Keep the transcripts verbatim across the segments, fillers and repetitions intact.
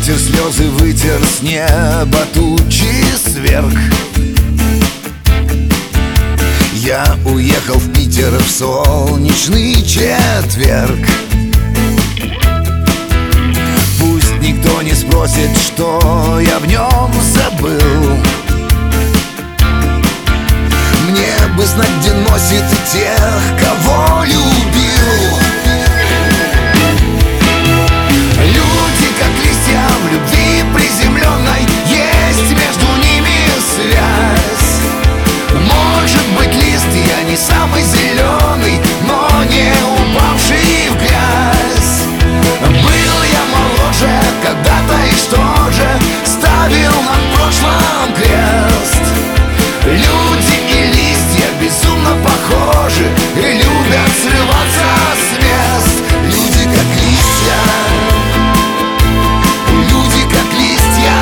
Ветер слезы вытер с неба тучи сверг. Я уехал в Питер в солнечный четверг. Пусть никто не спросит, что я в нем забыл. Мне бы знать, где носит тех, кого любил. Люди, как листья в любви приземленной, есть между ними связь. Может быть, лист я не самый зеленый, но не упавший в грязь. Был я моложе когда-то, и что же ставил на прошлом крест? Люди и листья безумно похожи и любят срываться с мест. Люди как листья, люди как листья,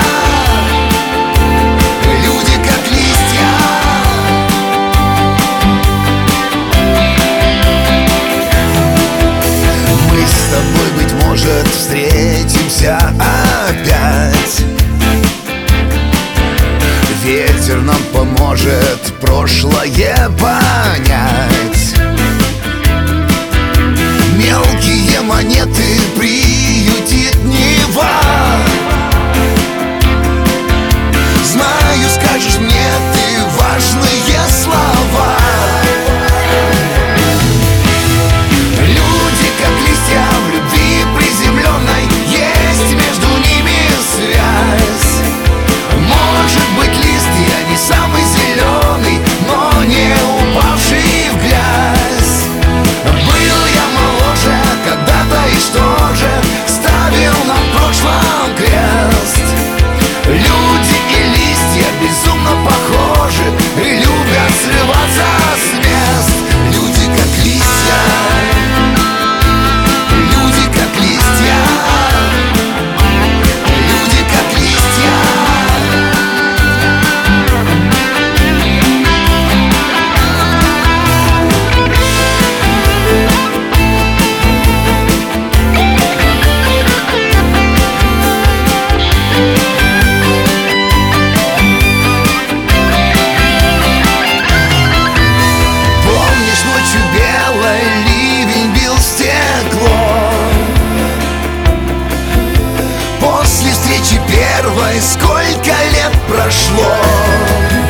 люди как листья. Мы с тобой, быть может, встретимся опять. Ветер нам поможет прошлое понять. Мелкие монеты приютит Нева. Знаю, скажешь мне ты важные слова. Люди, как листья в любви приземленной, есть между ними связь. Может быть, лист я не самый зеленый, но не упавший в грязь. Был я моложе когда-то, и что же ставил на прошлом крест? Люди и листья безумно похожи и любят срываться с мест. Люди как листья, люди как листья, люди как листья. После встречи первой сколько лет прошло.